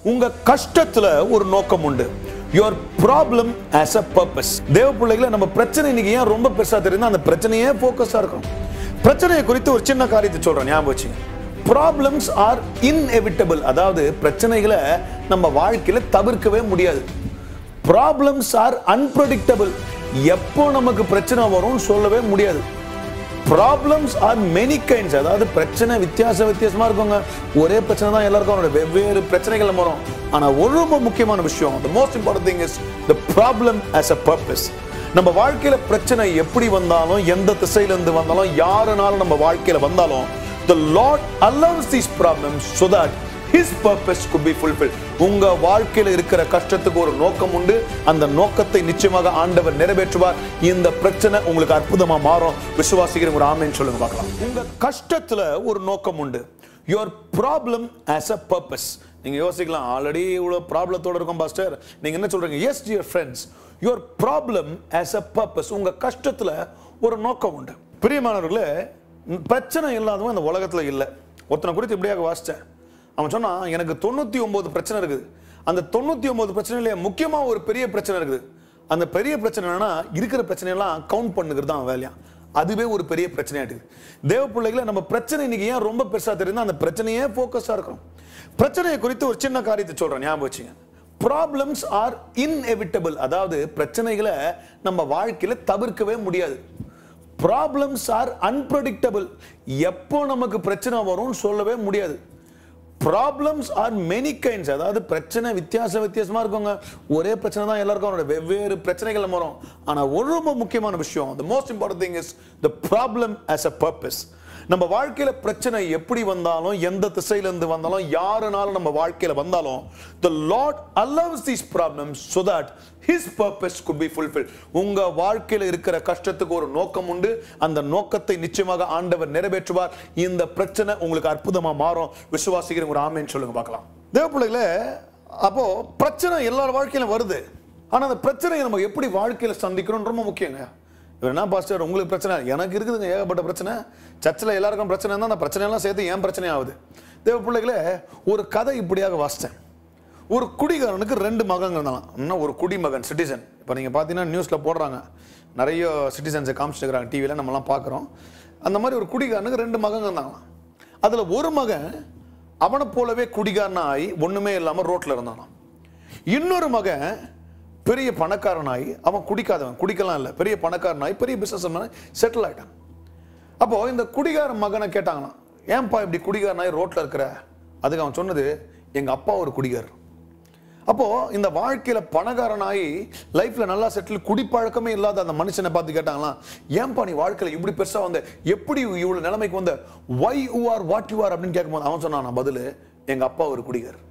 உங்க கஷ்டத்துல ஒரு நோக்கம் உண்டு. Your problem as a purpose. தேவ பிள்ளைகளை நம்ம பிரச்சனை இன்னைக்கு ஏன் ரொம்ப பெருசா தெரியுது, அந்த பிரச்சனையே ஃபோக்கஸா இருக்கும். பிரச்சனையை குறித்து ஒரு சின்ன காரியத்தை சொல்றேன், ஞாபகம் வச்சுங்க. Problems are inevitable. அதாவது பிரச்சனைகளை நம்ம வாழ்க்கையில தவிர்க்கவே முடியாது. Problems are unpredictable. எப்போ நமக்கு பிரச்சனை வரும் சொல்லவே முடியாது. Problems are many kinds. அதாவது பிரச்சனை வித்தியாசமா இருக்குங்க. ஒரே பிரச்சனை தான் எல்லாருக்கும், வெவ்வேறு பிரச்சனைகள் வரும். ஆனா ஒரு ரொம்ப முக்கியமான விஷயம், the most important thing is the problem as a purpose. நம்ம வாழ்க்கையில பிரச்சனை எப்படி வந்தாலும், எந்த திசையில இருந்து வந்தாலும், யாருனாலும் நம்ம வாழ்க்கையில வந்தாலும், the Lord allows these problems so that His purpose could be fulfilled. உங்க வாழ்க்கையில இருக்கிற கஷ்டத்துக்கு ஒரு நோக்கம் உண்டு. அந்த நோக்கத்தை நிச்சயமாக ஆண்டவர் நிறைவேற்றுவார். இந்த பிரச்சனை உங்களுக்கு அற்புதமா மாறும். விசுவாசிக்கிற ஒரு ஆமென் சொல்லுங்க பார்க்கலாம். உங்க கஷ்டத்துல ஒரு நோக்கம் உண்டு. Your problem as a purpose. நீங்க யோசிக்கலாம், ஆல்ரெடி இவ்வளவு ப்ராப்ளத்தோட இருக்கும் பாஸ்டர், நீங்க என்ன சொல்றீங்க? Yes dear friends, your problem as a purpose. உங்க கஷ்டத்துல ஒரு நோக்கம் உண்டு. பிரியமானவர்களே, பிரச்சனை இல்லாதவன் இந்த உலகத்துல இல்லை. ஒருத்தனை குறித்து இப்படியாக வாசிச்சேன். அவன் சொன்னா, எனக்கு 99 பிரச்சனை இருக்குது. அந்த 99 பிரச்சனையில முக்கியமா ஒரு பெரிய பிரச்சனை இருக்குது. அந்த பெரிய பிரச்சனை என்னன்னா, இருக்கிற பிரச்சனையெல்லாம் கவுண்ட் பண்ணுகிறது தான் வேலையா. அதுவே ஒரு பெரிய பிரச்சனையாட்டு. தேவ பிள்ளைகளை நம்ம பிரச்சனை இன்னைக்கு ஏன் ரொம்ப பெருசா தெரியுது, அந்த பிரச்சனையே ஃபோக்கஸா இருக்கும். பிரச்சனையை குறித்து ஒரு சின்ன காரியத்தை சொல்றேன், ஞாபகம் வச்சுங்க. Problems are inevitable. அதாவது பிரச்சனைகளை நம்ம வாழ்க்கையில தவிர்க்கவே முடியாது. Problems are unpredictable. எப்போ நமக்கு பிரச்சனை வரும் சொல்லவே முடியாது. Problems are many kinds. அதாவது பிரச்சனை வித்தியாசமா இருக்குங்க. ஒரே பிரச்சனை தான் எல்லாருக்கும், வெவ்வேறு பிரச்சனைகள் வரும். ஆனா ஒரு ரொம்ப முக்கியமான விஷயம், the most important thing is the problem as a purpose. நம்ம வாழ்க்கையில பிரச்சனை எப்படி வந்தாலும், எந்த திசையில இருந்து வந்தாலும், யாருனாலும் நம்ம வாழ்க்கையில வந்தாலும், the Lord allows these problems so that His purpose could be fulfilled. உங்க வாழ்க்கையில இருக்கிற கஷ்டத்துக்கு ஒரு நோக்கம் உண்டு. அந்த நோக்கத்தை நிச்சயமாக ஆண்டவர் நிறைவேற்றுவார். இந்த பிரச்சனை உங்களுக்கு அற்புதமா மாறும். விசுவாசிக்கிற ஒரு ஆமென் சொல்லுங்க பார்க்கலாம். தேவ பிள்ளைகளே, அப்போ பிரச்சனை எல்லார் வாழ்க்கையிலும் வருது. ஆனா அந்த பிரச்சனையை நம்ம எப்படி வாழ்க்கையில சந்திக்கிறோம் ரொம்ப முக்கியங்க. என்ன பாஸ்டர் உங்களுக்கு பிரச்சனை? எனக்கு இருக்குதுங்க ஏகப்பட்ட பிரச்சனை. சர்ச்சில் எல்லாருக்கும் பிரச்சனை இருந்தால் அந்த பிரச்சனையெல்லாம் சேர்த்து ஏன் பிரச்சனை ஆகுது? தேவ பிள்ளைகளே, ஒரு கதை இப்படியாக வாசித்தேன். ஒரு குடிகாரனுக்கு 2 மகன்கள் இருந்தாலும். இன்னும் ஒரு குடிமகன், சிட்டிசன். இப்போ நீங்கள் பார்த்தீங்கன்னா நியூஸில் போடுறாங்க, நிறைய சிட்டிசன்ஸை காமிச்சிருக்கிறாங்க, டிவியில் நம்மலாம் பார்க்குறோம். அந்த மாதிரி ஒரு குடிகாரனுக்கு 2 மகன்கள் இருந்தாங்களாம். அதில் ஒரு மகன் அவனை போலவே குடிகாரனாகி ஒன்றுமே இல்லாமல் ரோட்டில் இருந்தானாம். இன்னொரு மகன் பெரிய பணக்காரனாகி, அவன் குடிக்காதவன், குடிக்கலாம் இல்லை, பெரிய பணக்காரனாகி பெரிய பிசினஸ் செட்டில் ஆயிட்டான். அப்போ இந்த குடிகார மகனை கேட்டாங்களாம், ஏன்பா இப்படி குடிகாரனாகி ரோட்ல இருக்கிற? அதுக்கு அவன் சொன்னது, எங்க அப்பா ஒரு குடிகாரர். அப்போ இந்த வாழ்க்கையில பணக்காரனாகி லைஃப்ல நல்லா செட்டில், குடிப்பழக்கமே இல்லாத அந்த மனுஷனை பார்த்து கேட்டாங்களாம், ஏன்பா நீ வாழ்க்கையில இப்படி பெருசா வந்த, எப்படி இவ்வளவு நிலைமைக்கு வந்த, why you are what you are அப்படின்னு கேட்கும்போது அவன் சொன்னான் பதில், எங்க அப்பா ஒரு குடிகாரர்.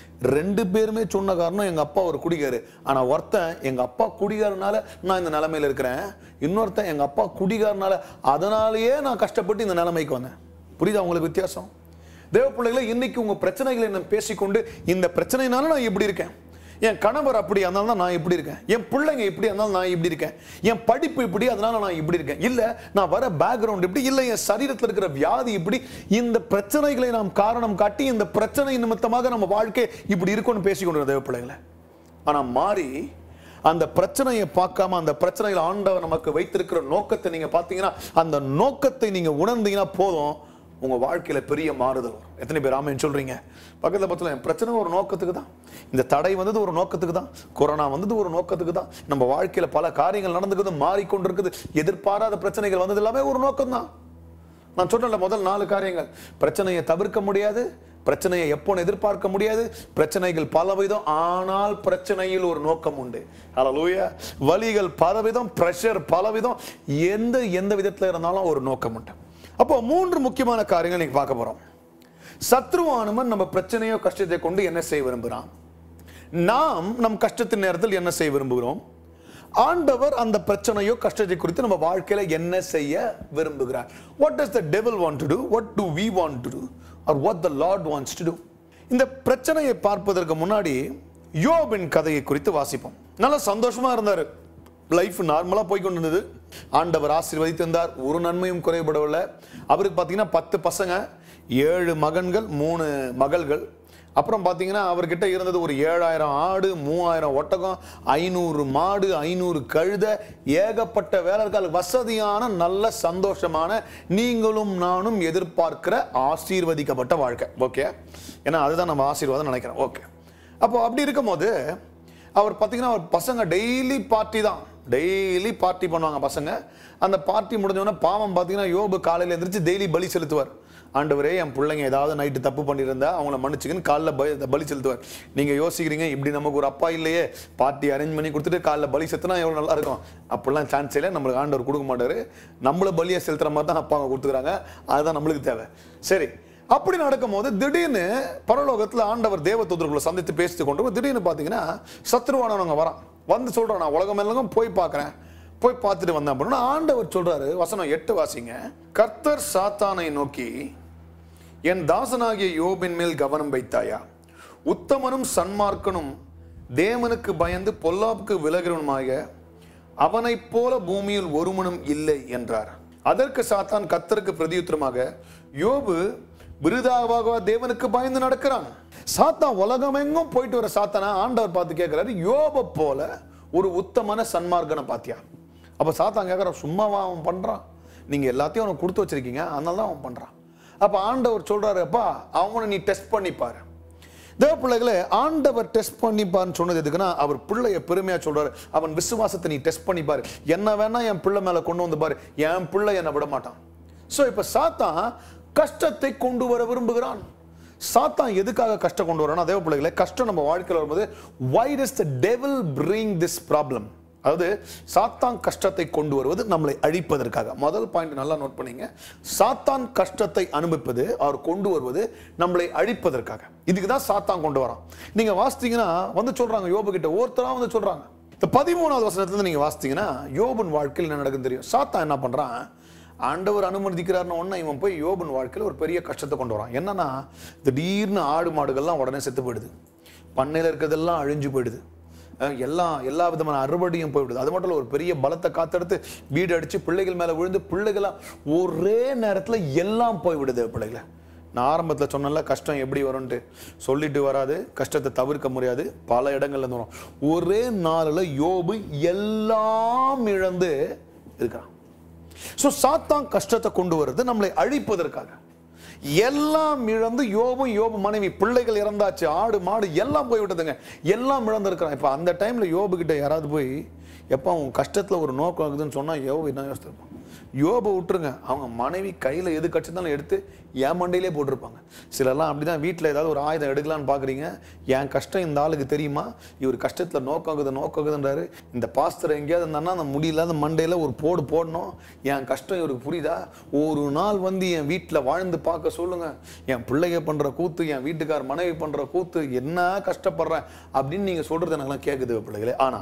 2 பேருமே சொன்ன காரணம், எங்க அப்பா ஒரு குடிகாரு. ஆனா ஒருத்தன், எங்க அப்பா குடிகாரனால நான் இந்த நிலைமையில இருக்கிறேன். இன்னொருத்தன், எங்க அப்பா குடிகாரனால அதனாலேயே நான் கஷ்டப்பட்டு இந்த நிலைமைக்கு வந்தேன். புரியுதா உங்களுக்கு வித்தியாசம்? தேவ பிள்ளைகளை, இன்னைக்கு உங்க பிரச்சனைகளை நான் பேசிக்கொண்டு, இந்த பிரச்சனைனால நான் எப்படி இருக்கேன், என் கணவர் அப்படி அதனால தான் நான் இப்படி இருக்கேன், என் பிள்ளைங்க இப்படி அதனால நான் இப்படி இருக்கேன், என் படிப்பு இப்படி அதனால நான் இப்படி இருக்கேன், இல்ல நான் வர பேக்ரவுண்ட் இப்படி, இல்ல என் சரீரத்தில் இருக்கிற வியாதி இப்படி, இந்த பிரச்சனைகளை நாம் காரணம் காட்டி இந்த பிரச்சனை நிமித்தமாக நம்ம வாழ்க்கை இப்படி இருக்கும்னு பேசிக்கொண்டு தேவ பிள்ளைகளை. ஆனா மாறி அந்த பிரச்சனையை பார்க்காம, அந்த பிரச்சனையில் ஆண்டவர் நமக்கு வைத்திருக்கிற நோக்கத்தை நீங்க பாத்தீங்கன்னா, அந்த நோக்கத்தை நீங்க உணர்ந்தீங்கன்னா போதும், உங்க வாழ்க்கையில பெரிய மாறுதல். எத்தனை பேர் ஆமென் சொல்றீங்க? பக்கத்துல பக்கத்துல பிரச்சனை ஒரு நோக்கத்துக்கு தான், இந்த தடை வந்தது ஒரு நோக்கத்துக்கு தான், கொரோனா வந்தது ஒரு நோக்கத்துக்கு தான், நம்ம வாழ்க்கையில பல காரியங்கள் நடந்துக்குது, மாறிக்கொண்டிருக்குது, எதிர்பாராத பிரச்சனைகள் வந்தது எல்லாமே ஒரு நோக்கம் தான். நான் சொன்ன முதல் 4 காரியங்கள், பிரச்சனையை தவிர்க்க முடியாது, பிரச்சனையை எப்போ எதிர்பார்க்க முடியாது, பிரச்சனைகள் பலவிதம், ஆனால் பிரச்சனையில் ஒரு நோக்கம் உண்டு. ஹல்லேலூயா. வலிகள் பலவிதம், பிரஷர் பலவிதம், எந்த விதத்துல இருந்தாலும் ஒரு நோக்கம் உண்டு. அப்போ 3 முக்கியமான காரியங்கள் நீங்க பார்க்க போறோம். சத்ருவானவன் நம்ம பிரச்சனையோ கஷ்டத்தை கொண்டு என்ன செய்ய விரும்புகிறான், நாம் நம் கஷ்டத்தின் நேரத்தில் என்ன செய்ய விரும்புகிறோம், ஆண்டவர் அந்த பிரச்சனையோ கஷ்டத்தை குறித்து நம்ம வாழ்க்கையில என்ன செய்ய விரும்புகிறார். What does the devil want to do? What do we want to do? Or what the Lord wants to do? இந்த பிரச்சனையை பார்ப்பதற்கு முன்னாடி யோபின் கதையை குறித்து வாசிப்போம். நல்ல சந்தோஷமா இருந்தாரு, லைஃப் நார்மலா போய் கொண்டிருந்தது. ஆண்டவர் ஆசீர்வதித்திருந்தார், ஒரு நன்மையும் குறைபடவில்லை. அவருக்கு பார்த்தீங்கன்னா 10 பசங்க, 7 மகன்கள், 3 மகள்கள். அப்புறம் பார்த்தீங்கன்னா அவர்கிட்ட இருந்தது ஒரு 7000 ஆடு, 3000 ஒட்டகம், 500 மாடு, 500 கழுதை, ஏகப்பட்ட வேலைக்கால், வசதியான நல்ல சந்தோஷமான நீங்களும் நானும் எதிர்பார்க்கிற ஆசீர்வதிக்கப்பட்ட வாழ்க்கை. ஓகே, ஏன்னா அதுதான் நம்ம ஆசீர்வாதம் நினைக்கிறோம். ஓகே, அப்போ அப்படி இருக்கும் போது அவர் பார்த்தீங்கன்னா அவர் பசங்க டெய்லி பார்ட்டி தான், டெய்லி பார்ட்டி பண்ணுவாங்க பசங்க. அந்த பார்ட்டி முடிஞ்சோடனே பாவம் பார்த்தீங்கன்னா யோபு காலையில் எழுந்திரிச்சு டெய்லி பலி செலுத்துவார். ஆண்டவரே, என் பிள்ளைங்க ஏதாவது நைட்டு தப்பு பண்ணியிருந்தா அவங்கள மன்னிச்சுக்குன்னு காலைல பலி செலுத்துவார். நீங்கள் யோசிக்கிறீங்க, இப்படி நமக்கு ஒரு அப்பா இல்லையே, பார்ட்டி அரேஞ்ச் பண்ணி கொடுத்துட்டு காலைல பலி செலுத்தினா எவ்வளோ நல்லா இருக்கும். அப்படிலாம் சான்ஸ் இல்லை, நம்மளுக்கு ஆண்டவர் கொடுக்க மாட்டார். நம்மள பலியை செலுத்துற மாதிரி தான் அப்பா அவங்க கொடுத்துக்கிறாங்க. அதுதான் நம்மளுக்கு தேவை. சரி, அப்படி நடக்கும் போது திடீர்னு பரலோகத்தில் ஆண்டவர் தேவதூதர்களை சந்தித்து பேசிட்டு கொண்டு திடீர்னு பார்த்தீங்கன்னா சத்ருவானவங்க வரான். வந்து சொல்கிறான், நான் உலகம் எல்லாம் போய் பார்க்குறேன், போய் பார்த்துட்டு வந்தேன் அப்படின்னா ஆண்டவர் சொல்றாரு, வசனம் 8 வாசிங்க. கர்த்தர் சாத்தானை நோக்கி, என் தாசனாகிய யோபின் மேல் கவனம் வைத்தாயா? உத்தமனும் சன்மார்க்கனும் தேவனுக்கு பயந்து பொல்லாப்புக்கு விலகிறவனுமாக அவனைப் போல பூமியில் ஒருவனும் இல்லை என்றார். அதற்கு சாத்தான் கர்த்தருக்கு பிரதியுத்தரமாக, யோபு விருதாவாக தேவனுக்கு பயந்து நடக்கிறான். சாத்தான் உலகமெங்கும் போயிட்டு வர சாத்தானா ஆண்டவர் பார்த்து கேட்கிறாரு, யோபை போல ஒரு உத்தமன சன்மார்க்கனை பாத்தியா? அப்ப சாத்தான் கேட்கிற, சும்மாவா அவன் பண்றான்? நீங்க எல்லாத்தையும் அவனுக்கு கொடுத்து வச்சிருக்கீங்க, அதனால தான் அவன் பண்றான். அப்ப ஆண்டவர் சொல்றாரு, அப்பா அவனை நீ டெஸ்ட் பண்ணிப்பாரு. தேவ பிள்ளைகளை ஆண்டவர் டெஸ்ட் பண்ணிப்பாருன்னு சொன்னது எதுக்குன்னா, அவர் பிள்ளைய பெருமையா சொல்றாரு, அவன் விசுவாசத்தை நீ டெஸ்ட் பண்ணிப்பாரு, என்ன வேணா என் பிள்ளை மேல கொண்டு வந்து பாரு, என் பிள்ளை என்னை விட மாட்டான். சோ இப்ப சாத்தான் கஷ்டத்தை கொண்டு வர விரும்புகிறான். சாத்தான் எதுக்காக கஷ்டம் கொண்டு வரானா, தேவ பிள்ளைகளை கஷ்டம் நம்ம வாழ்க்கையில் வரும்போது, why does the devil bring this problem? அதாவது சாத்தான் கஷ்டத்தை கொண்டு வருவது நம்மளை அழிப்பதற்காக. முதல் பாயிண்ட் நல்லா நோட் பண்ணீங்க. சாத்தான் கஷ்டத்தை அனுபவிப்பது, அவர் கொண்டு வருவது நம்மளை அழிப்பதற்காக. இதுக்கு தான் சாத்தான் கொண்டு வரான். நீங்க வாசித்தீங்கன்னா வந்து சொல்றாங்க, யோபு கிட்ட ஒருத்தரா வந்து சொல்றாங்க. இந்த 13வது வசனத்துல நீங்க வாசித்தீங்கன்னா யோபின் வாழ்க்கையில் என்ன நடக்குன்னு தெரியும். சாத்தான் என்ன பண்றான், ஆண்டவர் அனுமதிக்கிறார்னு ஒன்று இவன் போய் யோபின் வாழ்க்கையில் ஒரு பெரிய கஷ்டத்தை கொண்டு வரான். என்னன்னா, திடீர்னு ஆடு மாடுகள்லாம் உடனே செத்து போயிடுது, பண்ணையில் இருக்கிறதெல்லாம் அழிஞ்சு போயிடுது, எல்லா விதமான அறுவடையும் போய்விடுது. அது மட்டும் இல்லை, ஒரு பெரிய பலத்தை காத்தெடுத்து வீடு அடிச்சு பிள்ளைகள் மேல விழுந்து பிள்ளைகளாம் ஒரே நேரத்தில் எல்லாம் போய்விடுது. பிள்ளைகளை நான் ஆரம்பத்தில் சொன்னல, கஷ்டம் எப்படி வரும்ட்டு சொல்லிட்டு வராது, கஷ்டத்தை தவிர்க்க முடியாது, பல இடங்கள்ல இருந்து வரும். ஒரே நாளில் யோபு எல்லாம் இழந்து இருக்கிறான். சோ சாத்தான் கஷ்டத்தை கொண்டு வருது நம்மளை அழிப்பதற்காக. எல்லாம் இழந்து யோபு மனைவி பிள்ளைகள் இறந்தாச்சு, ஆடு மாடு எல்லாம் போய் விட்டதுங்க, எல்லாம் இழந்திருக்கிறான். இப்ப அந்த டைம்ல யோபு கிட்ட யாராவது போய், எப்ப உன் கஷ்டத்துல ஒரு நோக்கம் ஆகுதுன்னு சொன்னா யோபு என்ன யோசிச்சிருப்பான்? யோபை விட்டுருங்க, அவங்க மனைவி கையில எது கட்சித்தாலும் எடுத்து என் மண்டையிலே போட்டிருப்பாங்க. சிலர்லாம் அப்படிதான், வீட்டில் ஏதாவது ஒரு ஆயுதம் எடுக்கலான்னு பாக்குறீங்க, என் கஷ்டம் இந்த ஆளுக்கு தெரியுமா, இவர் கஷ்டத்துல நோக்கங்குதுன்றாரு. இந்த பாஸ்தர் எங்கேயாவது இருந்தான்னா அந்த முடியல மண்டையில ஒரு போடணும், என் கஷ்டம் இவருக்கு புரியுதா? ஒரு நாள் வந்து என் வீட்டில் வாழ்ந்து பார்க்க சொல்லுங்க, என் பிள்ளைங்க பண்ற கூத்து, என் வீட்டுக்கார் மனைவி பண்ற கூத்து, என்ன கஷ்டப்படுறேன் அப்படின்னு நீங்க சொல்றது எனக்குலாம் கேட்குது பிள்ளைகளே. ஆனா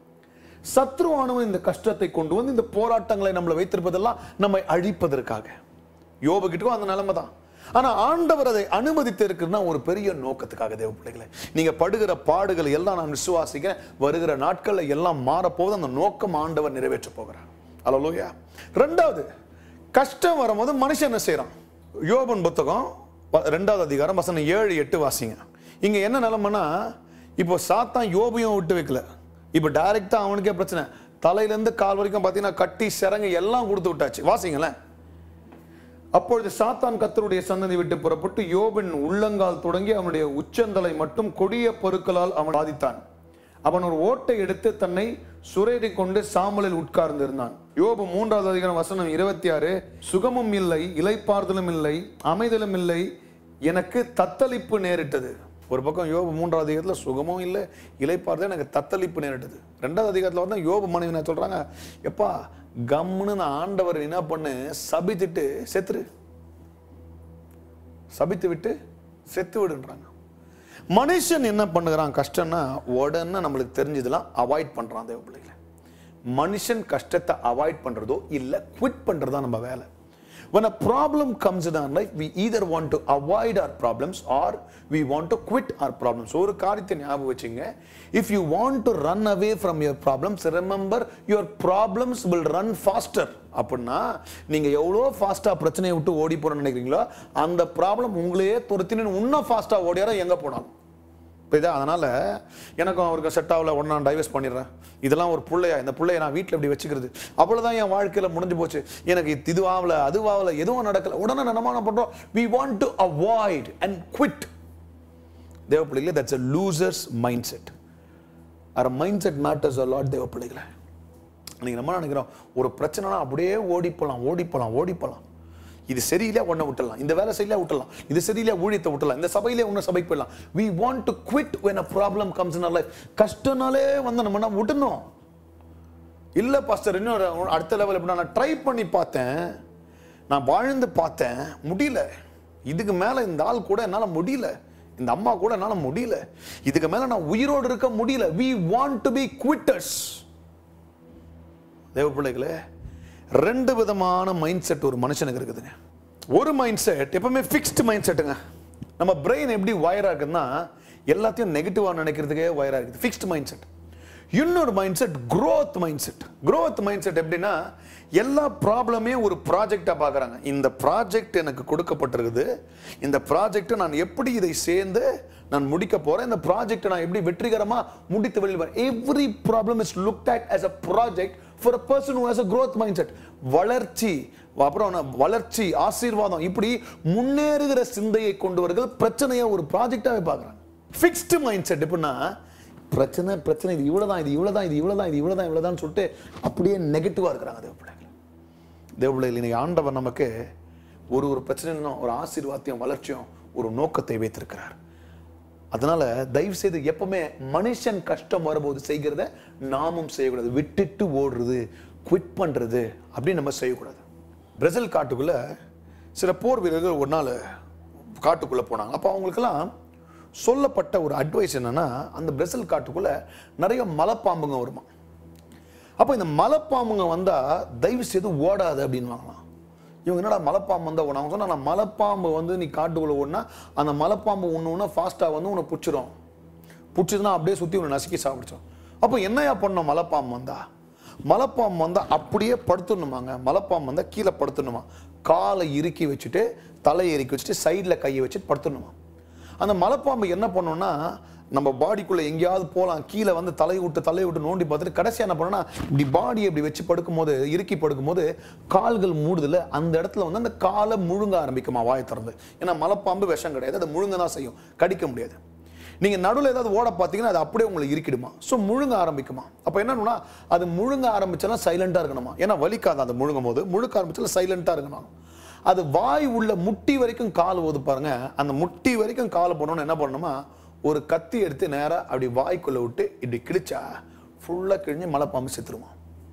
சத்ருவானவன் இந்த கஷ்டத்தை கொண்டு வந்து இந்த போராட்டங்களை நம்மளை வைத்திருப்பதெல்லாம் நம்மை அழிப்பதற்காக. யோபு கிட்டவும் அந்த நிலைமை தான். ஆனா ஆண்டவர் அதை அனுமதித்து இருக்குன்னா ஒரு பெரிய நோக்கத்துக்காக. தேவ பிள்ளைகளை, நீங்க படுகிற பாடுகளை எல்லாம் நான் விசுவாசிக்கிறேன், வருகிற நாட்கள்ல எல்லாம் மாறப்போகுது. அந்த நோக்கம் ஆண்டவர் நிறைவேற்ற போகிறார். அல்லேலூயா. ரெண்டாவது, கஷ்டம் வரும்போது மனுஷன் என்ன செய்யறான்? யோபின் புத்தகம் 2வது அதிகாரம் வசனம் 7-8 வாசிங்க. இங்க என்ன நிலைமைன்னா, இப்போ சாத்தான் யோபையும் விட்டு வைக்கல, இப்ப டைரக்டா அவனுக்கே பிரச்சனை. தலையில இருந்து கால் வரைக்கும் பாத்தீங்கன்னா கட்டி சிறங்க எல்லாம் கொடுத்து விட்டாச்சு. வாசிங்களேன். அப்பொழுது சாத்தான் கர்த்தருடைய சன்னதி விட்டு புறப்பட்டு யோபின் உள்ளங்கால் தொடங்கி அவனுடைய உச்சந்தலை மட்டும் கொடிய பருக்களால் அவன் பாதித்தான். அவன் ஒரு ஓட்டை எடுத்து தன்னை சுரேறி கொண்டு சாம்பலில் உட்கார்ந்து இருந்தான். யோபு 3வது அதிகாரம் வசனம் 26, சுகமும் இல்லை, இளைப்பாறுதலும் இல்லை, அமைதலும் இல்லை, எனக்கு தத்தளிப்பு நேரிட்டது. ஒரு பக்கம் யோபு 3வது அதிகாரத்தில் சுகமும் இல்லை, இளைப்பாறுதல், எனக்கு தத்தளிப்பு நேரிட்டது. 2வது அதிகாரத்தில் வந்து யோபு மனைவி என்ன சொல்றாங்க, எப்பா கம்முன்னு நான் ஆண்டவர் என்ன பண்ணு, சபித்துட்டு செத்துரு, சபித்து விட்டு செத்து விடுன்றாங்க. மனுஷன் என்ன பண்ணுகிறான் கஷ்டம்னா, உடனே நம்மளுக்கு தெரிஞ்சதெல்லாம் அவாய்ட் பண்றான். தேவ பிள்ளைகளை, மனுஷன் கஷ்டத்தை அவாய்ட் பண்றதோ இல்ல குவிட் பண்றதா நம்ம வேலை. When a problem comes in our life, we either want to avoid our problems or we want to quit our problems. ஒரு காரியத்தை ஞாபகம் வச்சுங்க. If you want to run away from your problems, remember your problems will run faster. அப்படின்னா நீங்க எவ்வளோ ஃபாஸ்டா பிரச்சனையை விட்டு ஓடி போறன்னு நினைக்கிறீங்களோ அந்த ப்ராப்ளம் உங்களையே துரத்தின்னு இன்னும் ஃபாஸ்டா ஓடியார எங்க போனாலும். அதனால எனக்கும் அவருக்கு செட் ஆகல, உடனே நான் டைவர்ஸ் பண்ணிடுறேன். இதெல்லாம் ஒரு பிள்ளையா, இந்த பிள்ளைய நான் வீட்டில் இப்படி வச்சுக்கிறது, அவ்வளோதான் என் வாழ்க்கையில் முடிஞ்சு போச்சு, எனக்கு இது ஆகல அது ஆகல எதுவும் நடக்கல, உடனே நம்ம என்ன பண்றோம்? We want to avoid and quit. தேவ பிள்ளைகளே, that's a loser's mindset. Our mindset matters a lot. தேவ பிள்ளைகளே, நீங்க நம்ம நினைக்கிறோம் ஒரு பிரச்சனைனா அப்படியே ஓடி போலாம். இது சரியில்லை ஒன்றை விட்டுடலாம், இந்த வேலை சரியில்லை விட்டுடலாம், இது சரியில்லை ஊழியத்தை விட்டுடலாம், இந்த சபையிலே ஒன்று சபைக்கு போயிடலாம். We want to quit when a problem comes in our life. கஷ்டனாலே வந்து நம்ம விடணும். இல்லை பாஸ்டர், இன்னும் அடுத்த லெவல் எப்படின்னா, நான் ட்ரை பண்ணி பார்த்தேன், நான் வாழ்ந்து பார்த்தேன், முடியல, இதுக்கு மேலே இந்த ஆள் கூட என்னால் முடியல, இந்த அம்மா கூட என்னால் முடியல, இதுக்கு மேலே நான் உயிரோடு இருக்க முடியல. We want to be quitters. தேவ பிள்ளைகளே, ரெண்டு விதமான மைண்ட் செட் ஒரு மனுஷனுக்கு இருக்குதுங்க. ஒரு மைண்ட் செட் எப்பவுமே ஃபிக்ஸ்டு மைண்ட் செட்டுங்க. நம்ம பிரெயின் எப்படி வயரா இருக்குதுன்னா எல்லாத்தையும் நெகட்டிவா நினைக்கிறதுக்கே வயரா இருக்குது, ஃபிக்ஸ்டு மைண்ட் செட். இன்னொரு mind set growth mind set. growth mind set எப்படின்னா எல்லா ப்ராப்ளமே ஒரு ப்ராஜெக்டா பார்க்குறாங்க. இந்த ப்ராஜெக்ட் எனக்கு கொடுக்கப்பட்டிருக்குது, இந்த ப்ராஜெக்ட் நான் எப்படி இதை சேர்ந்து நான் முடிக்க போறேன், இந்த ப்ராஜெக்ட் நான் எப்படி வெற்றிகரமா முடித்து வெளியில் வரேன். Every problem is looked at as a project for a person who has a growth mindset. வளர்ச்சி, அப்புறம் வளர்ச்சி, ஆசீர்வாதம், இப்படி முன்னேறுகிற சிந்தையை கொண்டவர்கள் பிரச்சனையை ஒரு ப்ராஜெக்டாவே பார்க்குறாங்க. ஃபிக்ஸ்டு மைண்ட் செட் எப்படின்னா பிரச்சனை இது இவ்வளவுதான் சொல்லிட்டு அப்படியே நெகட்டிவா இருக்கிறாங்க. தேவ பிள்ளைகள், இன்னைக்கு ஆண்டவர் நமக்கு ஒரு பிரச்சனையும் ஒரு ஆசீர்வாதத்தையும் வளர்ச்சியும் ஒரு நோக்கத்தை வைத்திருக்கிறார். அதனால தயவு செய்து எப்பவுமே மனுஷன் கஷ்டம் வரும்போது செய்கிறத நாமும் செய்யக்கூடாது. விட்டுட்டு ஓடுறது, குவிட் பண்றது அப்படின்னு நம்ம செய்யக்கூடாது. பிரேசில் காட்டுக்குள்ள சில போர் வீரர்கள் ஒரு நாள் காட்டுக்குள்ள போனாங்க. அப்போ அவங்களுக்கெல்லாம் சொல்லப்பட்ட ஒரு அட்வைஸ் என்னன்னா, அந்த பிரேசில் காட்டுக்குள்ள நிறைய மலைப்பாம்புங்க வருமா. அப்போ இந்த மலைப்பாம்புங்க வந்தா தயவு செய்து ஓடாது அப்படின்னு வாங்கலாம். இவங்க என்னடா மலைப்பாம்பு வந்தா ஓட, அவங்க சொன்னா நான் மலைப்பாம்பு வந்து நீ காட்டுக்குள்ள ஓடினா அந்த மலைப்பாம்பு ஒன்று ஃபாஸ்டா வந்து உன்னை பிடிச்சதுன்னா அப்படியே சுத்தி உன்னை நசுக்கி சாப்பிடுச்சோம். அப்போ என்னையா பண்ணோம்? மலைப்பாம்பு வந்தா அப்படியே படுத்துடணுமாங்க. மலைப்பாம்பு வந்தா கீழே படுத்துடணுமா, காலை இறுக்கி வச்சுட்டு தலையை இறுக்கி வச்சுட்டு சைடில் கையை வச்சுட்டு படுத்துடணுமா. அந்த மலைப்பாம்பு என்ன பண்ணோம்னா நம்ம பாடிக்குள்ள எங்கேயாவது போகலாம், கீழே வந்து தலையை விட்டு நோண்டி பார்த்துட்டு கடைசியாக என்ன பண்ணோம்னா இப்படி பாடியை இப்படி வச்சு படுக்கும்போது, இறுக்கி படுக்கும்போது கால்கள் மூடுதில்ல, அந்த இடத்துல வந்து அந்த காலை முழுங்க ஆரம்பிக்குமா வாயை திறந்து. ஏன்னா மலைப்பாம்பு விஷம் கிடையாது, அதை முழுங்க தான் செய்யும், கடிக்க முடியாது. நீங்கள் நடுவில் ஏதாவது ஓட பார்த்தீங்கன்னா அது அப்படியே உங்களை இறுக்கிடுமா. ஸோ முழுங்க ஆரம்பிக்குமா. அப்போ என்னன்னா அது முழுங்க ஆரம்பிச்சாலும் சைலண்டாக இருக்கணுமா. ஏன்னா வலிக்காது, அந்த முழுங்கும் போது முழுக்க ஆரம்பிச்சாலும் சைலண்டாக இருக்கணும். அது வாய் உள்ள முட்டி வரைக்கும் கால் ஓது பாருங்க, அந்த முட்டி வரைக்கும் காலை போனோன்னு என்ன பண்ணணுமா, ஒரு கத்தி எடுத்து நேராக அப்படி வாய்க்குள்ள விட்டு இப்படி கிழிச்சா ஃபுல்லாக கிழிஞ்சு மலைப்பாம்பு செத்துருமா.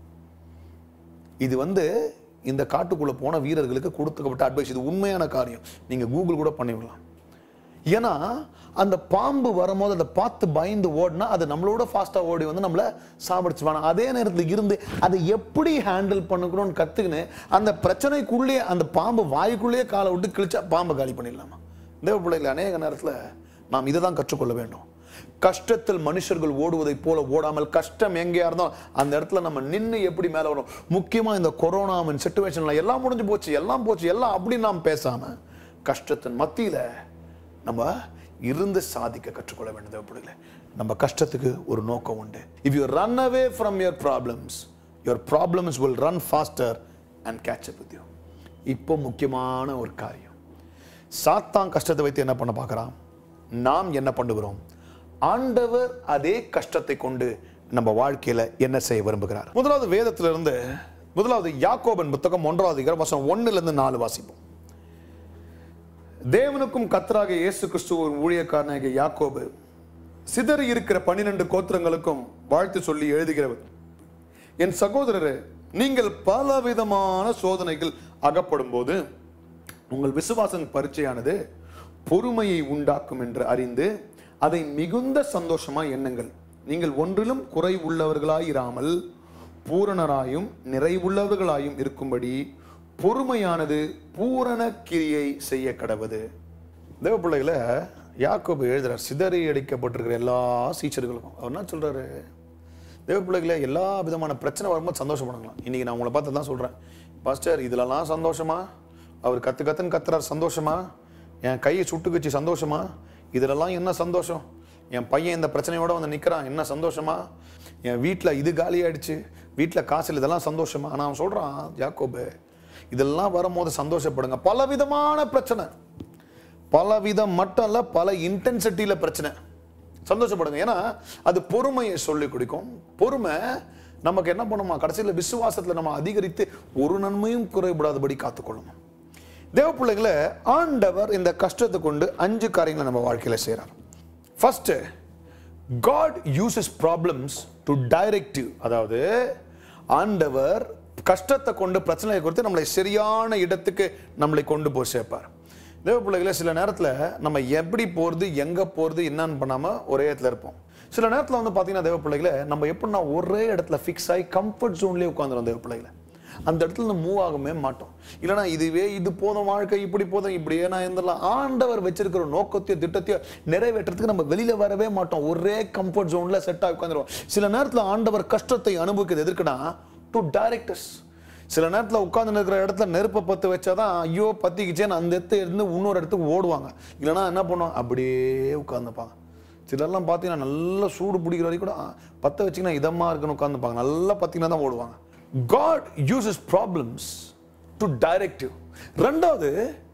இது வந்து இந்த காட்டுக்குள்ள போன வீரர்களுக்கு கொடுக்கப்பட்ட அட்வைஸ். இது உண்மையான காரியம், நீங்க கூகுள் கூட பண்ணிவிடலாம். ஏன்னா அந்த பாம்பு வரும்போது அதை பார்த்து பயந்து ஓடினா அது நம்மளோட ஃபாஸ்டா ஓடி வந்து நம்மளை சாப்பிடுச்சுவானா. அதே நேரத்தில் இருந்து அதை எப்படி ஹேண்டில் பண்ணணும்னு கத்துக்கின்னு அந்த பிரச்சனைக்குள்ளே அந்த பாம்பு வாய்க்குள்ளேயே காலை விட்டு கிழிச்சா பாம்பை காலி பண்ணிடலாமா. தேவ பிள்ளைகளை, அநேக நேரத்தில் நாம் இதை தான் கற்றுக்கொள்ள வேண்டும். கஷ்டத்தில் மனுஷர்கள் ஓடுவதை போல ஓடாமல், கஷ்டம் எங்கேயா இருந்தாலும் அந்த இடத்துல நம்ம நின்று எப்படி மேலே வரும். முக்கியமா இந்த கொரோனாவின் சிச்சுவேஷன்ல எல்லாம் முடிஞ்சு போச்சு, எல்லாம் அப்படின்னு நாம் பேசாம கஷ்டத்தின் மத்தியில நம்ம இருந்து சாதிக்க கற்றுக்கொள்ள வேண்டும். நம்ம கஷ்டத்துக்கு ஒரு நோக்கம் உண்டு. If you run away from your problems will run faster and catch up with you. இப்போ முக்கியமான ஒரு காரியம், சாத்தான் கஷ்டத்தை வைத்து என்ன பண்ண பார்க்கறான், நாம் என்ன பண்ணுகிறோம், ஆண்டவர் அதே கஷ்டத்தை கொண்டு நம்ம வாழ்க்கையில என்ன செய்ய விரும்புகிறார். முதலாவது வேதத்திலிருந்து முதலாவது யாக்கோபின் புத்தகம் 1வது அதிகாரம் வசனம் 1-4 வாசிப்போம். தேவனுக்கும் கர்த்தராக இயேசு கிறிஸ்துவின் ஊழியக்காரனாகிய யாக்கோபு சிதறி இருக்கிற 12 கோத்திரங்களுக்கும் வாழ்த்து சொல்லி எழுதுகிறவர், என் சகோதரரே, நீங்கள் பலவிதமான சோதனைகள் அகப்படும் போது உங்கள் விசுவாசம் பரீட்சையானது பொறுமையை உண்டாக்கும் என்று அறிந்து அதை மிகுந்த சந்தோஷமாய் எண்ணுங்கள். நீங்கள் ஒன்றிலும் குறை உள்ளவர்களாயிராமல் பூரணராயும் நிறைவுள்ளவர்களாயும் இருக்கும்படி பொறுமையானது பூரண கிரியை செய்ய கடவுது. தேவ பிள்ளைகளை யாக்கோபு எழுதுறார் சிதறி அடிக்கப்பட்டிருக்கிற எல்லா சீச்சர்களுக்கும். அவர் என்ன சொல்றாரு? தேவ பிள்ளைகளை எல்லா விதமான பிரச்சனை வரும்போது சந்தோஷப்படலாம். இன்னைக்கு நான் உங்களை பார்த்து தான் சொல்றேன், பாஸ்டர் இதுலலாம் சந்தோஷமா? அவர் கத்துன்னு கத்துறாரு சந்தோஷமா? என் கையை சுட்டுக்குச்சு சந்தோஷமா? இதுலலாம் என்ன சந்தோஷம்? என் பையன் இந்த பிரச்சனையோட வந்து நிற்கிறான் என்ன சந்தோஷமா? என் வீட்டில் இது காலி ஆயிடுச்சு, வீட்டில் காசில் இதெல்லாம் சந்தோஷமா? ஆனால் அவன் சொல்றான் யாக்கோபு, இதெல்லாம் வரும்போது சந்தோஷப்படுங்க. பலவிதமான பிரச்சனை, பலவிதம் மட்டும் இல்ல, பல இன்டென்சிட்டியில பிரச்சனை, சந்தோஷப்படுங்க. ஏன்னா அது பொறுமையை சொல்லி கொடுக்கும். பொறுமை நமக்கு என்ன பண்ணுமா? கடைசியில் விசுவாசத்தில் நம்ம அதிகரித்து ஒரு நன்மையும் குறைபடாதபடி காத்துக்கொள்ளும். தேவ பிள்ளைகளை ஆண்டவர் இந்த கஷ்டத்தை கொண்டு 5 காரியங்களை நம்ம வாழ்க்கையில செய்யறார். First, God uses problems to direct you. அதாவது ஆண்டவர் கஷ்டத்தை கொண்டு பிரச்சனையை கொடுத்து நம்மளை சரியான இடத்துக்கு நம்மளை கொண்டு போய் சேர்ப்பார். தேவ பிள்ளைகளை சில நேரத்தில் நம்ம எப்படி போகிறது, எங்கே போகிறது, என்னன்னு பண்ணாமல் ஒரே இடத்துல இருப்போம். சில நேரத்தில் வந்து பார்த்தீங்கன்னா தேவ பிள்ளைகளை நம்ம எப்படின்னா ஒரே இடத்துல ஃபிக்ஸ் ஆகி கம்ஃபர்ட் ஜோன்லேயே உட்காந்துரும். தேவ பிள்ளைகளை அந்த இடத்துல நம்ம மூவ் ஆகவே மாட்டோம். இல்லைனா இது போதும், வாழ்க்கை இப்படி போதும், இப்படியே நான் இருந்தலாம். ஆண்டவர் வச்சிருக்கிற நோக்கத்தையோ திட்டத்தையோ நிறைவேற்றத்துக்கு நம்ம வெளியில வரவே மாட்டோம். ஒரே கம்ஃபர்ட் ஜோன்ல செட் ஆகி உட்காந்துருவோம். சில நேரத்தில் ஆண்டவர் கஷ்டத்தை அனுபவிக்கிறது எதற்குனா டு டைரக்ட் அஸ். சில நேரத்தில் உட்கார்ந்து இருக்கிற இடத்துல நெருப்பை பற்ற வச்சாதான் ஐயோ பத்திக்கிச்சேன்னு அந்த இடத்துல இருந்து இன்னொரு இடத்துக்கு ஓடுவாங்க. இல்லைனா என்ன பண்ணுவாங்க, அப்படியே உட்காந்துப்பாங்க. சிலர்லாம் பார்த்தீங்கன்னா நல்லா சூடு பிடிக்கிற வரைக்கும் கூட பற்ற வச்சிங்கன்னா இதமாக இருக்குன்னு உட்காந்துப்பாங்க. நல்லா பார்த்தீங்கன்னா தான் ஓடுவாங்க. God uses problems to direct you. ரெண்டாவது,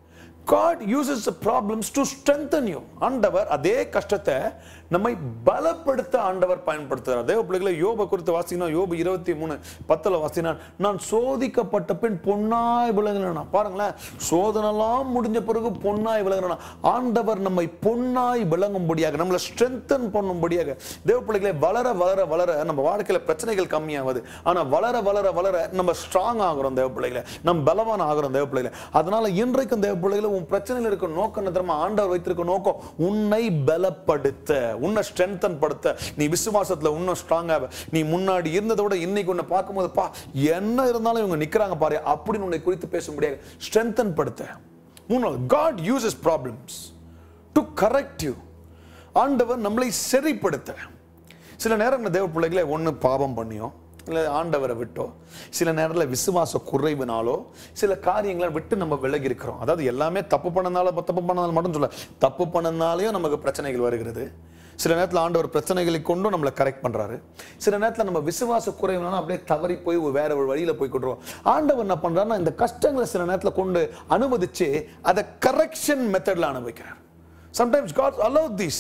God uses the problems to strengthen you. ஆண்டவர் அதே கஷ்டத்தை நம்மை பலப்படுத்த ஆண்டவர் பயன்படுத்துகிறார். தேவ பிள்ளைகளை யோபை குறித்து வாசிங்கன்னா யோபு 23:10 வாசினா, நான் சோதிக்கப்பட்ட பின் பொன்னாய் விளங்கினா. பாருங்களேன், சோதனைலாம் முடிஞ்ச பிறகு பொன்னாய் விளங்கினா. ஆண்டவர் நம்மை பொன்னாய் விளங்கும்படியாக, நம்மளை ஸ்ட்ரென்தன் பண்ணும்படியாக. தேவ பிள்ளைகளை வளர வளர வளர நம்ம வாழ்க்கையில பிரச்சனைகள் கம்மியாகுது. ஆனா வளர வளர வளர நம்ம ஸ்ட்ராங் ஆகிறோம் தேவ பிள்ளைகளை, நம்ம பலவான் ஆகிறோம் தேவ பிள்ளைகளை. அதனால இன்றைக்கும் தேவ பிள்ளைகளை உன் பிரச்சனையில் இருக்க நோக்கம் என்ன? ஆண்டவர் வைத்திருக்க நோக்கம் உன்னை பலப்படுத்த, உன்னை ஸ்ட்ரென்தன் படுத்த. நீ விசுவாசத்துல இன்னும் ஸ்ட்ராங் ஆக, நீ முன்னாடி இருந்ததை விட இன்னைக்கு உன்னை பார்க்கும்போது பா என்ன இருந்தாலும் இவங்க நிக்கிறாங்க பாரு அப்படின்னு உன்னை குறித்து பேச முடியாது, ஸ்ட்ரென்தன் படுத்த. மூணாவது, God uses problems to correct you. ஆண்டவர் நம்மளை சரிப்படுத்த. சில நேரங்கள் தேவ பிள்ளைகளை ஒன்று பாவம் பண்ணியோ இல்லை ஆண்டவரை விட்டோ, சில நேரத்தில் விசுவாச குறைவினாலோ சில காரியங்களை விட்டு நம்ம விலகி இருக்கிறோம். அதாவது எல்லாமே தப்பு பண்ணனால மட்டும் சொல்ல, தப்பு பண்ணனாலேயும் நமக்கு பிரச்சனைகள் வருகிறது. சில நேரத்தில் ஆண்டவர் பிரச்சனைகளை கொண்டும் நம்மளை கரெக்ட் பண்றாரு. சில நேரத்தில் நம்ம விசுவாச குறைவினாலும் அப்படியே தவறி போய் வேற ஒரு வழியில போய் கொண்டுருவோம். ஆண்டவர் என்ன பண்றாருன்னா இந்த கஷ்டங்களை சில நேரத்தில் கொண்டு அனுமதிச்சு அதை கரெக்ஷன் மெத்தட்ல அனுபவிக்கிறார். Sometimes God allowed this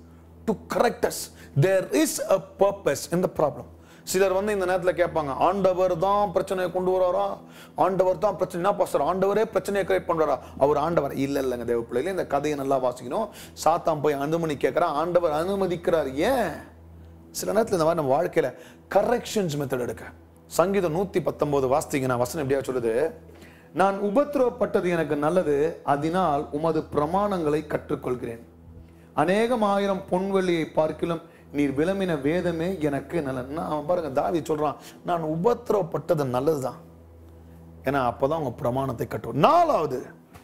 to correct us. There is a purpose in the problem. சிலர் வந்து இந்த நேரத்தில் கேட்பாங்க, ஆண்டவர் தான் பிரச்சனையை கொண்டு வராரா? ஆண்டவர் தான் பிரச்சனை, என்ன பாஸ்டர் ஆண்டவரே பிரச்சனையை கிரியேட் பண்றாரா? அவர் ஆண்டவர் இல்லைங்க தேவ பிள்ளைகளே. இந்த கதையை நல்லா வாசிக்கணும். சாத்தான் போய் அனுமதி கேட்கிறான், ஆண்டவர் அனுமதிக்கிறார். ஏன்? சில நேரத்தில் இந்த மாதிரி நம்ம வாழ்க்கையில கரெக்ஷன்ஸ் மெத்தட் எடுக்க. சங்கீதம் 119 வாசித்தீங்கன்னா வசனம் எப்படியா சொல்லுது, நான் உபத்திரவப்பட்டது எனக்கு நல்லது, அதனால் உமது பிரமாணங்களை கற்றுக்கொள்கிறேன். அநேகம் ஆயிரம் பொன்வெள்ளியை பார்க்கிலும் நீர் விளம்பின வேதமே எனக்கு நல்லது. அவன் பாருங்க, தாவீது சொல்றான், நான் உபத்திரவப்பட்டது நல்லதுதான், ஏன்னா அப்பதான் உங்க பிரமாணத்தை கட்டுவோம். நாலாவது,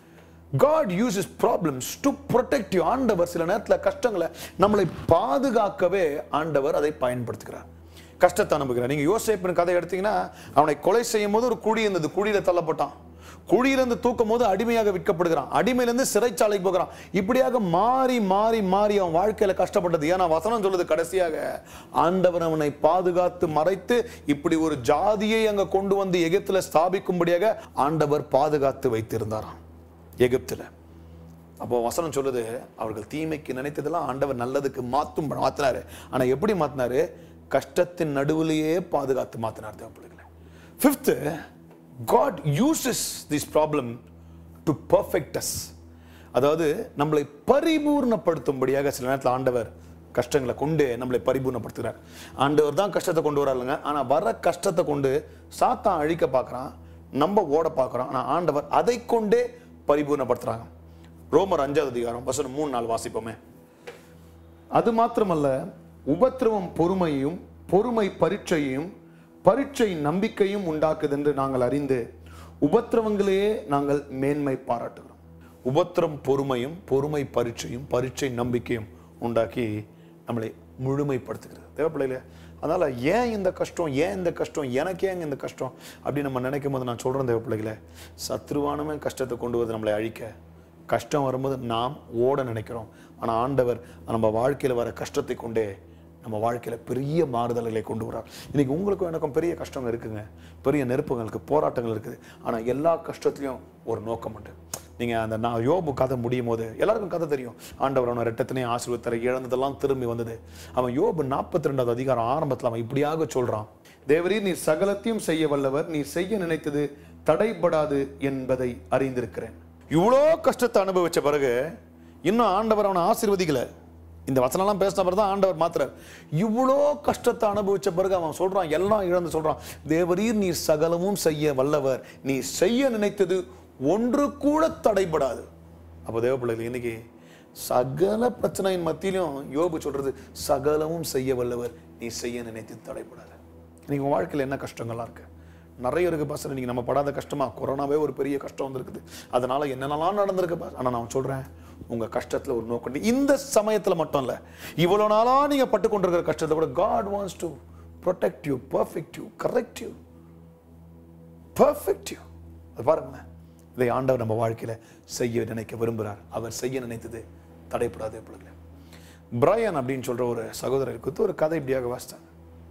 God uses problems to protect you. ஆண்டவர் சில நேரத்தில் கஷ்டங்களை நம்மளை பாதுகாக்கவே ஆண்டவர் அதை பயன்படுத்துகிறார். கஷ்டத்தை அனுப்புகிறார். நீங்க யோசேப்பின் கதை எடுத்தீங்கன்னா, அவனை கொலை செய்யும் போது ஒரு குழி இருந்தது, குழியில தள்ளப்பட்டான். குழியிலிருந்து தூக்கும் போது அடிமையாக விற்கப்படுகிறான், அடிமையிலிருந்து சிறைச்சாலைக்கு போகிறான். இப்படியாக மாறி மாறி மாறி அவன் வாழ்க்கையில கஷ்டப்பட்டது. ஏன்னா வசனம் சொல்லுது, கடைசியாக ஆண்டவர் அவனை பாதுகாத்து மறைத்து இப்படி ஒரு ஜாதியை அங்க கொண்டு வந்து எகிப்துல ஸ்தாபிக்கும்படியாக ஆண்டவர் பாதுகாத்து வைத்திருந்தாராம் எகிப்துல. அப்போ வசனம் சொல்லுது, அவர்கள் தீமைக்கு நினைத்ததெல்லாம் ஆண்டவர் நல்லதுக்கு மாத்தினாரு. ஆனா எப்படி மாத்தினாரு? கஷ்டத்தின் நடுவிலேயே பாதுகாத்து மாத்தினார் தேவ பிள்ளைகளே. Fifth, God uses this problem to perfect us. அதாவது நம்மளை பரிபூர்ணப்படுத்தும்படியாக சில நேரத்தில் ஆண்டவர் கஷ்டங்களை கொண்டு நம்மளை பரிபூர்ணப்படுத்துகிறார். ஆண்டவர் தான் கஷ்டத்தை கொண்டு வராருங்க. ஆனா வர கஷ்டத்தை கொண்டு சாத்தான் அழிக்க பார்க்கறான், நம்ம ஓட பார்க்கறோம். ஆனா ஆண்டவர் அதை கொண்டே பரிபூர்ணப்படுத்துறாங்க. ரோமர் 5வது அதிகாரம் வசனம் 3-4 வாசிப்போமே. அது மாத்திரமல்ல, உபத்திரவம் பொறுமையும், பொறுமை பரீட்சையும், பரீட்சை நம்பிக்கையும் உண்டாக்குது என்று நாங்கள் அறிந்து உபத்திரவங்களையே நாங்கள் மேன்மை பாராட்டுகிறோம். உபத்திரம் பொறுமையும், பொறுமை பரீட்சையும், பரீட்சை நம்பிக்கையும் உண்டாக்கி நம்மளை முழுமைப்படுத்துகிறது. தேவைப்பிள்ளையில அதனால ஏன் இந்த கஷ்டம், ஏன் இந்த கஷ்டம், எனக்கு ஏன் இந்த கஷ்டம் அப்படி நம்ம நினைக்கும் போது நான் சொல்றேன் தேவைப்பிள்ளைகளே, சத்ருவானமே கஷ்டத்தை கொண்டு வந்து நம்மளை அழிக்க, கஷ்டம் வரும்போது நாம் ஓட நினைக்கிறோம். ஆனால் ஆண்டவர் நம்ம வாழ்க்கையில் வர கஷ்டத்தை கொண்டே நம்ம வாழ்க்கையில் பெரிய மாறுதல்களை கொண்டு வரார். இன்னைக்கு உங்களுக்கும் எனக்கும் பெரிய கஷ்டங்கள் இருக்குங்க, பெரிய நெருப்புங்களுக்கு போராட்டங்கள் இருக்குது. ஆனால் எல்லா கஷ்டத்துலையும் ஒரு நோக்கம் உண்டு. நீங்கள் அந்த யோபு கதை முடியும் போது எல்லாருக்கும் கதை தெரியும். ஆண்டவர் அவனை ரெட்டத்தினையும் ஆசீர்வதித்தார், இழந்ததெல்லாம் திரும்பி வந்தது. அவன் யோபு 42வது அதிகாரம் ஆரம்பத்தில் அவன் இப்படியாக சொல்றான், தேவரீர் நீர் சகலத்தையும் செய்ய வல்லவர், நீர் செய்ய நினைத்தது தடைபடாது என்பதை அறிந்திருக்கிறேன். இவ்வளோ கஷ்டத்தை அனுபவிச்ச பிறகு இன்னும் ஆண்டவர் அவனை ஆசீர்வதிக்கல. இந்த வசனம்லாம் பேசின பிறகு தான் ஆண்டவர் மாத்திரார். இவ்வளோ கஷ்டத்தை அனுபவிச்ச பிறகு அவன் சொல்றான், எல்லாம் இழந்து சொல்றான், தேவரீர் நீர் சகலமும் செய்ய வல்லவர், நீ செய்ய நினைத்தது ஒன்று கூட தடைபடாது. அப்போ தேவ பிள்ளைகள் இன்னைக்கு சகல பிரச்சனையின் மத்தியிலும் யோபு சொல்றது, சகலமும் செய்ய வல்லவர், நீ செய்ய நினைத்தது தடைபடாது. இன்னைக்கு உங்க வாழ்க்கையில் என்ன கஷ்டங்கள்லாம் இருக்கு? நிறைய இருக்கு பாஸ்டர். இன்னைக்கு நம்ம படாத கஷ்டமா? கொரோனாவே ஒரு பெரிய கஷ்டம் வந்திருக்குது, அதனால என்னென்னலாம் நடந்திருக்கு. ஆனா நான் சொல்றேன், உங்க கஷ்டத்துல ஒரு நோக்கம். இந்த சமயத்துல மட்டும் இல்ல, இவ்வளவு நாளா நீங்க பட்டு கொண்டிருக்கிற கஷ்டத்தை கூட God wants to protect you, perfect you, correct you, perfect you. அது பாருங்களேன், இதை ஆண்டவர் நம்ம வாழ்க்கையில செய்ய நினைக்க விரும்புகிறார். அவர் செய்ய நினைத்தது தடைப்படாது. பிள்ளைகளே, பிரையன் அப்படின்னு சொல்ற ஒரு சகோதரர் குறித்து ஒரு கதை இப்படியாக வாசித்தேன்.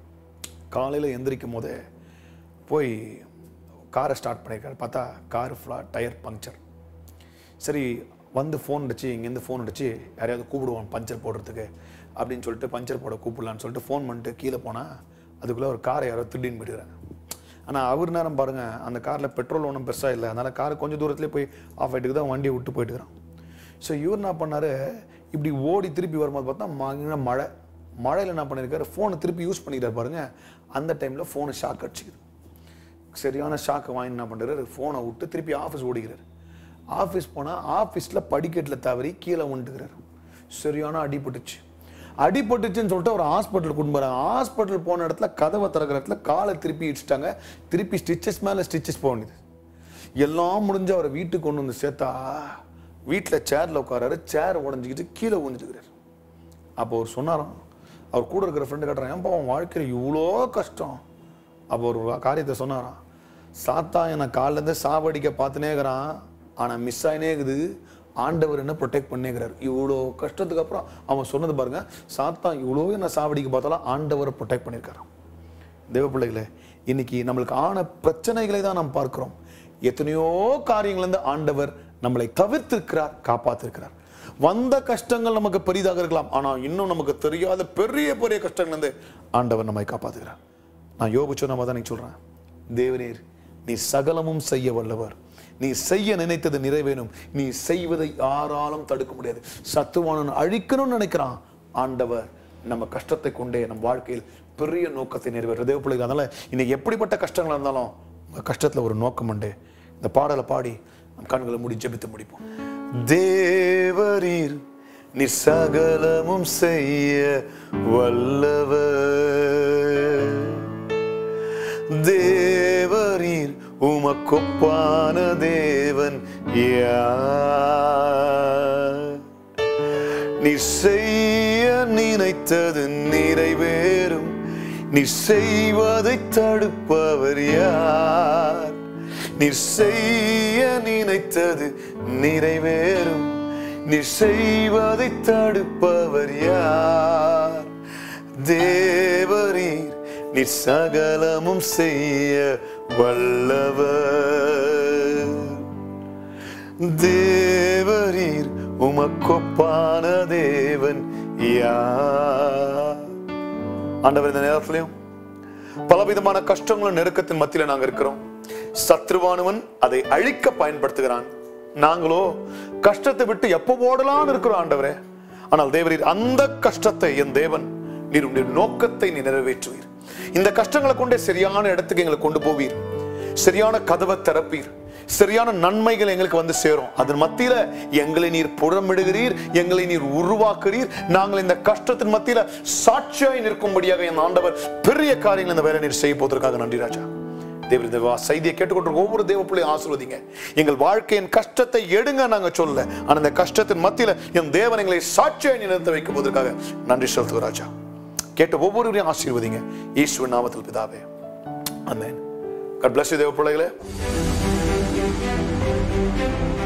காலையில எந்திரிக்கும் போதே போய் காரை ஸ்டார்ட் பண்ணியிருக்காரு. பார்த்தா கார் ஃபுல்லாக டயர் பங்க்சர். சரி வந்து ஃபோன் அடிச்சு, இங்கேருந்து ஃபோன் அடிச்சு யாரையாவது கூப்பிடுவோம் பஞ்சர் போடுறதுக்கு அப்படின்னு சொல்லிட்டு பஞ்சர் போட கூப்பிடலான்னு சொல்லிட்டு ஃபோன் பண்ணிட்டு கீழே போனால் அதுக்குள்ளே ஒரு காரை யாரோ திடீர்னு போயிடுறாங்க. ஆனால் அவர் நேரம் பாருங்கள், அந்த காரில் பெட்ரோல் ஒன்றும் பெருசாக இல்லை, அதனால் கார் கொஞ்சம் தூரத்துலேயே போய் ஆஃப் ஆகிட்டுக்கு தான் வண்டியை விட்டு போயிட்டுக்கிறான். ஸோ இவர் என்ன பண்ணார், இப்படி ஓடி திருப்பி வரும்போது பார்த்தா மழையில் என்ன பண்ணியிருக்காரு, ஃபோனை திருப்பி யூஸ் பண்ணிக்கிறார் பாருங்கள். அந்த டைமில் ஃபோனு ஷாக் அடிச்சுக்குது. சரியான ஷாக்கு வாங்கி என்ன பண்ணுறாரு, ஃபோனை விட்டு திருப்பி ஆஃபீஸ் ஓடிக்கிறார். ஆஃபீஸ் போனால் ஆஃபீஸில் படிக்கட்டில் தவறி கீழே வந்துட்டுக்கிறார். சரியான அடிபட்டுச்சுன்னு சொல்லிட்டு ஒரு ஹாஸ்பிட்டல் கொண்டு போகிறாங்க. ஹாஸ்பிட்டல் போன இடத்துல கதவை திறக்கிற இடத்துல காலை திருப்பி இடிச்சிட்டாங்க. திருப்பி ஸ்டிச்சஸ் மேலே ஸ்டிச்சஸ் போக வேண்டியது. எல்லாம் முடிஞ்சு அவரை வீட்டுக்கு கொண்டு வந்து சேர்த்தா வீட்டில் சேரில் உட்காராரு, சேர் உடஞ்சிக்கிட்டு கீழே விழுந்துட்டுக்கிறார். அப்போ அவர் சொன்னாராம், அவர் கூட இருக்கிற ஃப்ரெண்டு கேட்டுறான், ஏன்ப்பா அவன் வாழ்க்கையில் இவ்வளோ கஷ்டம். அப்போ ஒரு காரியத்தை சொன்னாராம், சாத்தா என்னை காலிலேருந்து சாவடிக்க பார்த்துனே இருக்கிறான், ஆனால் மிஸ் ஆகினே இருக்குது, ஆண்டவர் என்ன ப்ரொடெக்ட் பண்ணிக்கிறார். இவ்வளோ கஷ்டத்துக்கு அப்புறம் அவன் சொன்னது பாருங்க, சாத்தா இவ்வளோ என்ன சாவடிக்க பார்த்தாலும் ஆண்டவரை ப்ரொடெக்ட் பண்ணியிருக்காரு. தேவ பிள்ளைகளே, இன்னைக்கு நம்மளுக்கு ஆன பிரச்சனைகளை தான் நாம் பார்க்கிறோம். எத்தனையோ காரியங்கள்லேருந்து ஆண்டவர் நம்மளை தவிர்த்திருக்கிறார், காப்பாத்திருக்கிறார். வந்த கஷ்டங்கள் நமக்கு பெரிதாக இருக்கலாம், ஆனால் இன்னும் நமக்கு தெரியாத பெரிய பெரிய கஷ்டங்கள்லேருந்து ஆண்டவர் நம்மை காப்பாத்துகிறார். நான் யோபு சொன்ன மாதிரி தான் சொல்றேன், தேவனீர் நீ சகலமும் செய்ய வல்லவர், நீ செய்ய நினைத்தது நிறைவேறும், நீ செய்வதை யாராலும் தடுக்க முடியாது. சத்துவானன் அழிக்கணும்னு நினைக்கிறான், ஆண்டவர் நம்ம கஷ்டத்தை கொண்டே நம் வாழ்க்கையில் பெரிய நோக்கத்தை நிறைவேற்ற. தேவ பிள்ளைகள், அதனால இன்னைக்கு எப்படிப்பட்ட கஷ்டங்கள் இருந்தாலும் உங்க கஷ்டத்துல ஒரு நோக்கம் உண்டு. இந்த பாடலை பாடி நம் கண்களை மூடி ஜெபித்து முடிப்போம். தேவரீர் நீ சகலமும் செய்ய வல்லவர், தேவரீர் உமக்கொப்பான தேவன் யார், நீ செய்ய நினைத்தது நிறைவேறும், நீ செய்வதை தடுப்பவர் யார், நீ செய்ய நினைத்தது நிறைவேறும், நீ செய்வதை தடுப்பவர் யார், தேவரீர் நீ சகலமும் செய்ய வல்லவர், தேவரீர் உமக்கொப்பான தேவன் யார். ஆண்டவர், இந்த நேரத்திலையும் பலவிதமான கஷ்டங்களும் நெருக்கத்தின் மத்தியில நாங்க இருக்கிறோம். சத்ருவானவன் அதை அழிக்க பயன்படுத்துகிறான், நாங்களோ கஷ்டத்தை விட்டு எப்போ ஓடலான்னு இருக்கிறோம் ஆண்டவரே. ஆனால் தேவரீர் அந்த கஷ்டத்தை என் தேவன் நீர் உடைய நோக்கத்தை நீ நிறைவேற்றுவீர். இந்த கஷ்டங்களை கொண்டே சரியான இடத்துக்கு எங்களை கொண்டு போவீர், சரியான கதவை திறப்பீர், சரியான நன்மைகள் எங்களுக்கு வந்து சேரும். அதன் மத்தியில எங்களை நீர் புறமிடுகிறீர், எங்களை நீர் உருவாக்குறீர். நாங்கள் இந்த கஷ்டத்தின் மத்தியில சாட்சியாய் நிற்கும்படியாக என் ஆண்டவர் பெரிய காரியங்கள் இந்த வேலை நீர் செய்ய போவதற்காக நன்றி ராஜா. தேவன் இந்த செய்தியை கேட்டுக்கொண்டு ஒவ்வொரு தேவ பிள்ளையும் ஆசீர்வதிங்க. எங்கள் வாழ்க்கையின் கஷ்டத்தை எடுங்க நாங்க சொல்ல, ஆனா இந்த கஷ்டத்தின் மத்தியில என் தேவன் எங்களை சாட்சியாய் நிறுத்த வைக்கும் போதற்காக நன்றி செலுத்துகிறோம் ராஜா. கேட்ட ஒவ்வொருவரையும் ஆசீர்வதிங்க இயேசுவின் நாமத்தில் பிதாவே, ஆமென். God bless you தேவ பிள்ளைகளே.